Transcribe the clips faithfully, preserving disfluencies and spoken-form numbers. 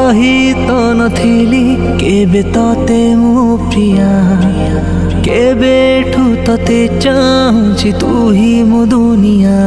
कही तो नथिली केबे तते मो प्रिया केबेठु तते चाहुछि तू ही मो दुनिया।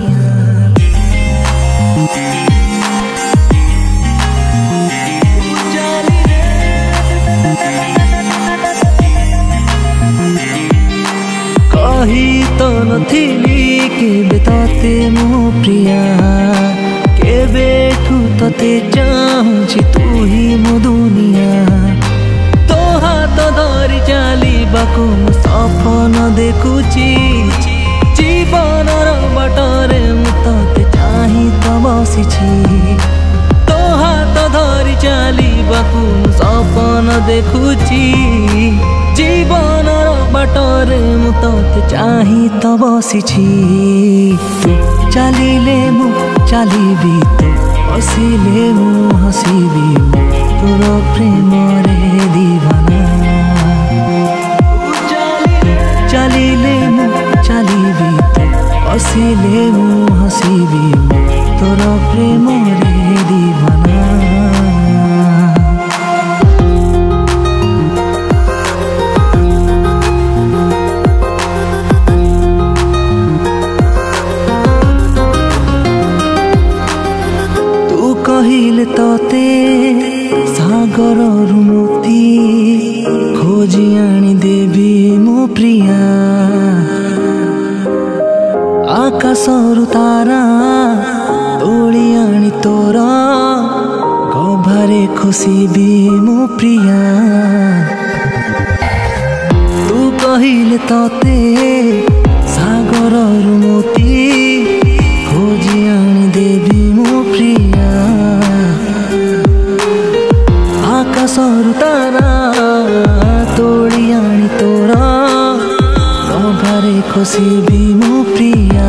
कही तो नथिली केबे तते मो प्रिया केबेठु तते चाहुछि तू ही मो दुनिया। तो हाथ धरी चालिबाकु मु सपन देखुछि जीवनर बाटरे मु तते चाहि त बसिछि। तो हाथ धरी चालिबाकु मु सपन देखुछि जीवनर बाटरे मु तते चाहि त बसिछि। तू चलिले मु चलिबी तू हसिले मु हसिबी तोर प्रेम रे दीवाना। चलिले मु चलिबी तू हसिले मु हसिबी तोर प्रेम रे दीवाना। कहिले तते सागर मोती खोजी आनी देवी मो प्रिया। आकाशरु तारा तोड़ी आनी तोरा गभारे खोसिबी मो प्रिया। तू कहिले तते सागर मोती खोजी आनी देवी मो प्रिया। आकाशरु तारा तोड़ी आनी तोरा गभारे खोसिबी मो प्रिया।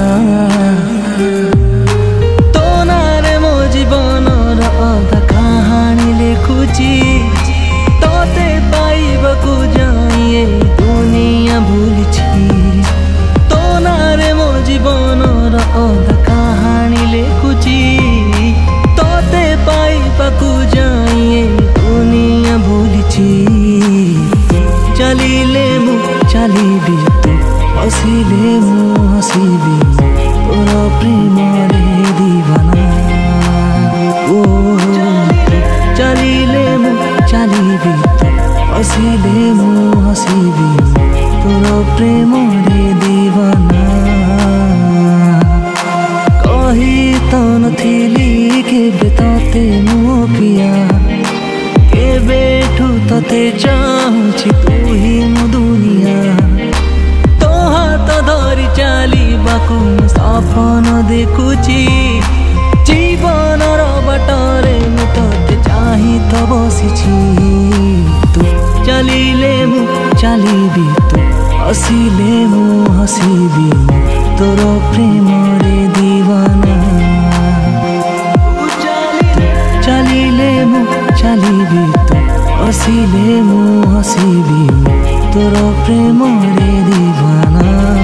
तो नारे मो जीवनर अधा कहानी लेखुछि तते पाइबाकु जाई दुनिया भुलिछि। तो नारे मो जीवनर अधा कहानी लेखुछि तते पाइबाकु जाई दुनिया भुलिछि। चलिले मु चलिबी तू हसिले मु हसिबी तोर प्रेम रे दीवाना। ओ चलिले मु चलिबी तू हसिले मु हसिबी तोर प्रेम रे दीवाना। कही तो नथिली केबे तते मो प्रिया केबेठु तते चाहुछि तू ही मो दुनिया। तो हाथ धरी चालिबाकु मु सपन देखुछि जीवनर बाटरे मु तते चाहि त बसिछि। तू चलिले मु चलिबी तू हसिले मु हसिबी तोर प्रेम रे दीवाना। चलिले मु चलिबी तू हसिले मु हसिबी तोर प्रेम रे दीवाना।